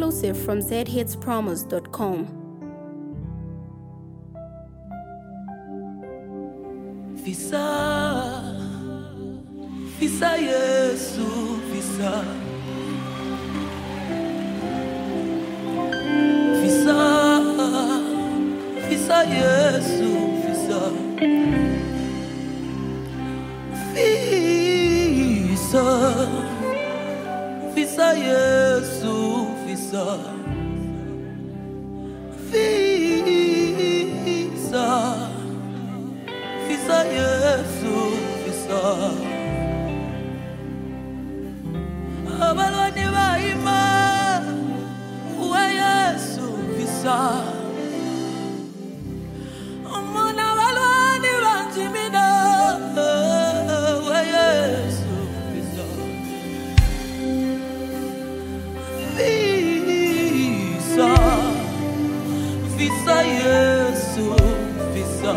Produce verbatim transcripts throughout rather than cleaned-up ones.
exclusive from z hits promos dot com. Visa, visa Yesu, visa, visa, visa Yesu, visa, visa, visa Yesu, visa, visa. Visa Yesu, visa. Abalwani baima, uwe Yesu, visa. Muna abalwani banjimina, uwe Yesu, visa. Visa, visa Yesu, visa.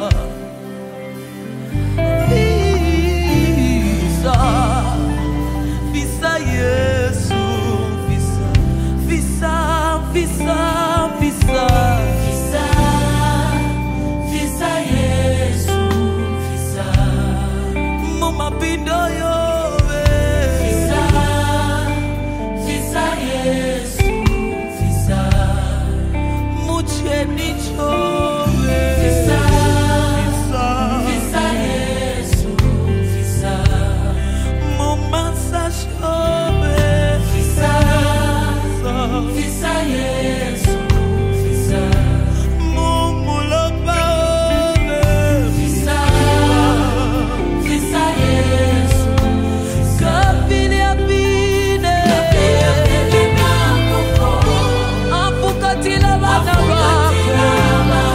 Visa Yesu, visa, visa, visa, visa, visa, visa Yesu, visa, mama pindo yo, visa, visa Yesu, visa, muche nicho, visa, visa, visa Yesu, visa. Visa, visa Yesu, visa, mumulopa, visa, visa Yesu, kapili apine, kapili apine na koko, apukatila bana apukatila bana.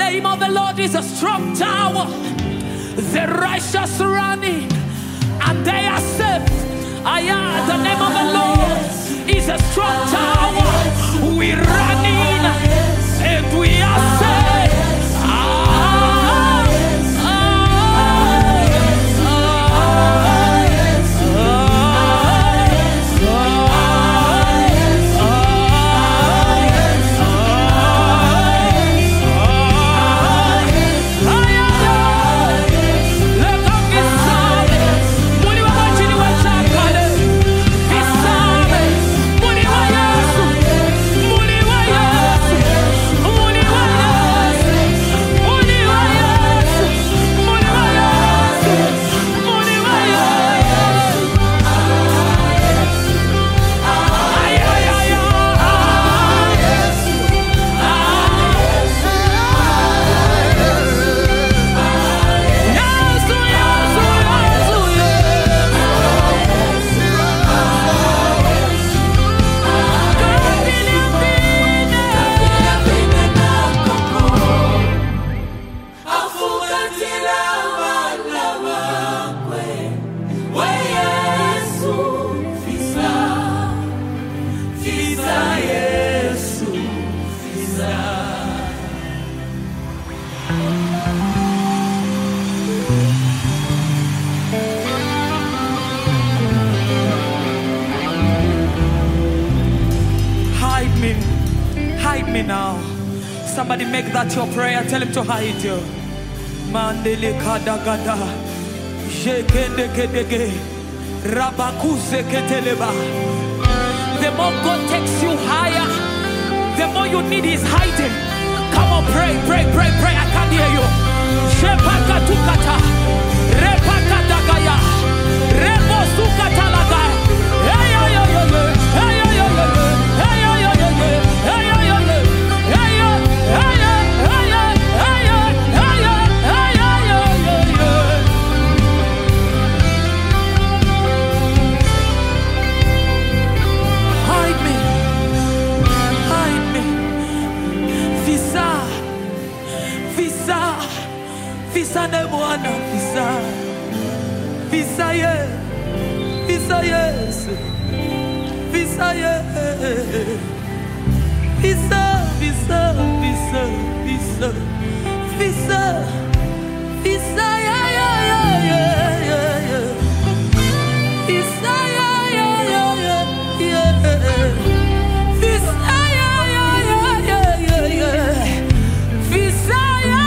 name of the Lord is a strong tower. The righteous run in and they are safe. Aya, the name of the Lord is a strong tower. We run in and we are safe. Ah, ah, now. Somebody make that your prayer. Tell him to hide you. Mandele kadagada, jekende kedege, rabakuse keteleba. The more God takes you higher, the more you need His hiding. Come on, pray, pray, pray, pray. I can't hear you. Shepakatukata, repakadagaya, rebosukatalaga. Hey, hey, hey, hey, hey, hey, hey, hey, hey, hey, hey, hey. Visa ne mwana visa, visa ye, visa yes, visa ye, visa, visa, visa, visa, visa, visa ya ya ya ya ya ya, visa ya ya ya ya ya, visa ya ya ya ya ya ya, visa ya.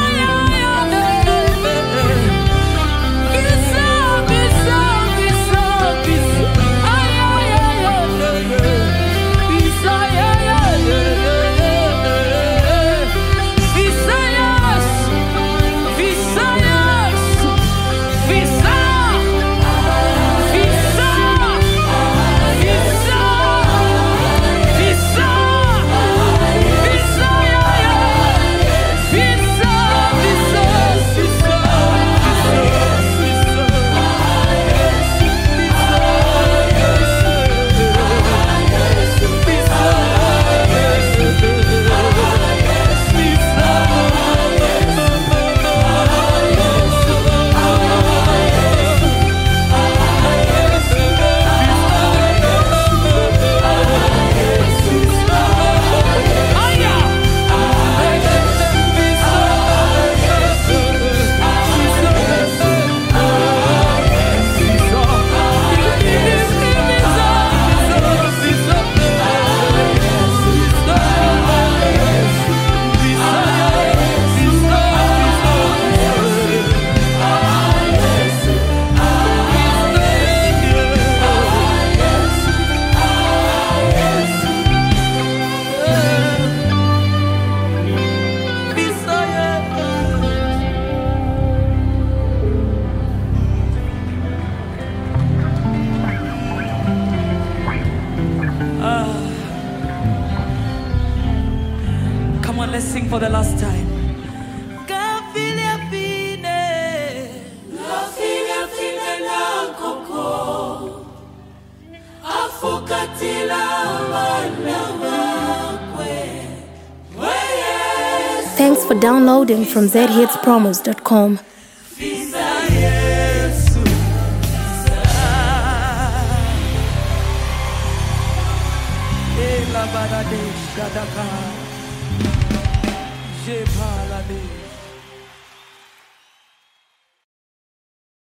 Let's sing for the last time. Thanks for downloading from z hits promos dot com. Visa Yesu, visa. Ela barade shadaka, je palade.